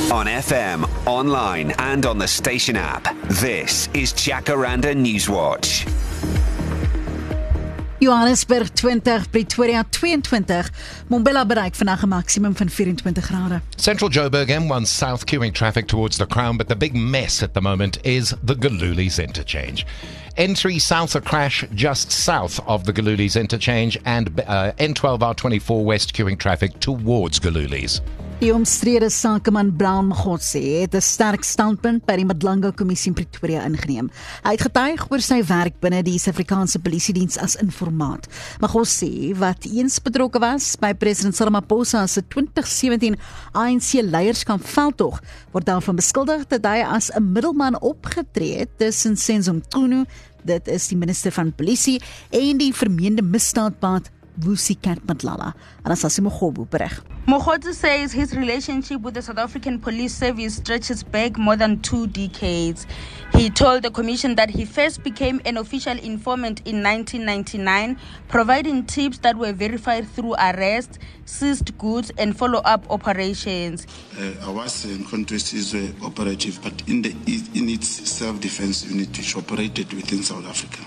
On FM, online and on the station app. This is Jacaranda Newswatch. Johannesburg 20, Pretoria 22, Mbombela bereik vandag 'n maksimum van 24 grade. Central Joburg M1 South queuing traffic towards the Crown, but the big mess at the moment is the Galulies interchange. N3 South a crash just south of the Galulies interchange, and N12 R24 West queuing traffic towards Galulies. Die omstrede sakeman Brown Mokgotsi het 'n sterk standpunt by die Madlanga Kommissie in Pretoria ingeneem. Hy het getuig oor sy werk binne die Suid-Afrikaanse Polisiediens as informaat. Mokgotsi, wat eens betrokke was by president Cyril Ramaphosa se 2017 ANC leierskap veldtog, word daarvan beskuldig dat hy as 'n middelman opgetree het tussen Senzo Mchunu, dit is die minister van polisie, en die vermeende misdaadpaad Vusikat Madlala. Anastasia Mogobu berig. Mokgotsi says his relationship with the South African Police Service stretches back more than 2 decades. He told the commission that he first became an official informant in 1999, providing tips that were verified through arrest, seized goods and follow-up operations. I was in Contrast Israel operative, but in its self-defense unit which operated within South Africa.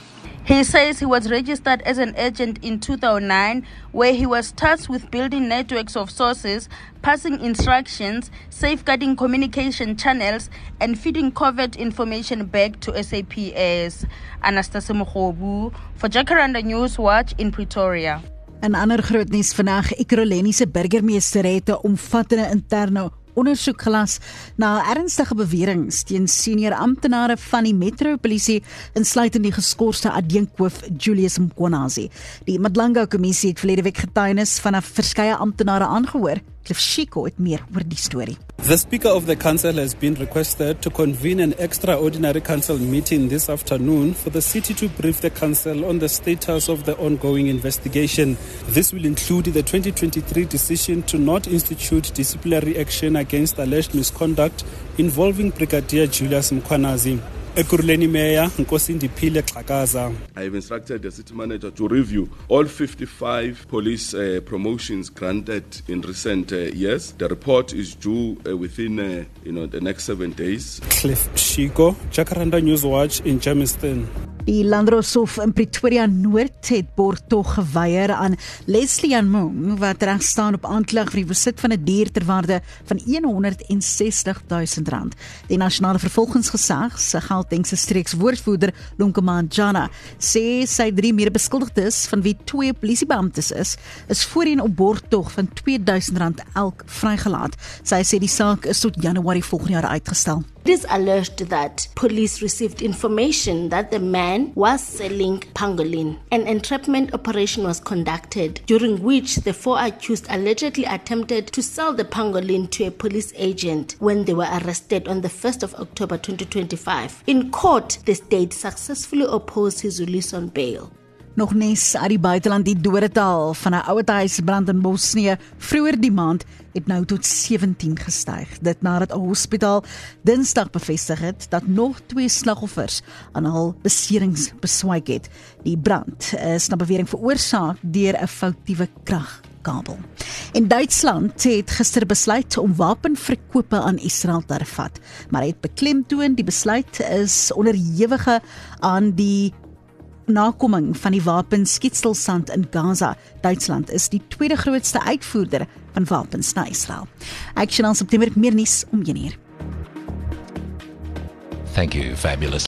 He says he was registered as an agent in 2009, where he was tasked with building networks of sources, passing instructions, safeguarding communication channels, and feeding covert information back to SAPS. Anastasia Mogobu for Jacaranda Newswatch in Pretoria. In ander groot nuus vandag, Ekurhuleni se burgemeester het 'n omvattende interne ondersoek gelas na ernstige beweringe teen senior amptenare van die metropolisie, insluitend die geskorste adjunkhoof Julius Mkhwanazi. Die Madlanga Kommissie het verlede week getuienis van verskeie amptenare aangehoor. Cliff Shiko het meer oor die storie. The Speaker of the Council has been requested to convene an extraordinary council meeting this afternoon for the city to brief the council on the status of the ongoing investigation. This will include the 2023 decision to not institute disciplinary action against alleged misconduct involving Brigadier Julius Mkhwanazi. Ekurhuleni Mayor Nkosindiphile Xhakaza. I have instructed the city manager to review all 55 police promotions granted in recent years. The report is due within the next 7 days. Cliff Shiko, Jacaranda Newswatch in Germiston. Die Landdroshof in Pretoria Noord het borgtog geweier aan Leslie Anmung, wat reg staan op aanklag vir die besit van 'n dier ter waarde van R160.000. Die nasionale vervolgingsgesag se Gautengse streekswoordvoerder Lonkeman Jana sê sy 3 mede-beskuldigdes, van wie 2 polisiebeamptes is voorheen op borgtog van R2000 elk vrygelaat. Sy sê die saak is tot Januarie volgende jaar uitgestel. It is alleged that police received information that the man was selling pangolin. An entrapment operation was conducted, during which the 4 accused allegedly attempted to sell the pangolin to a police agent when they were arrested on the 1st of October 2025. In court, the state successfully opposed his release on bail. Nog nes uit die buiteland, die dodetal van 'n ouerhuisbrand in Bosnië vroeër die maand het nou tot 17 gestyg. Dit nadat 'n hospitaal Dinsdag bevestig het dat nog 2 slagoffers aan hul beserings beswyk het. Die brand is na bewering veroorsaak deur 'n foutiewe kragkabel. En Duitsland het gister besluit om wapenverkope aan Israel te hervat, maar het beklemtoon die besluit is onderhewige aan die nakoming van die wapenskietstilstand in Gaza. Duitsland is die tweede grootste uitvoerder van wapens na Israel. Action aan September, meer nuus om 1 uur. Thank you, fabulous.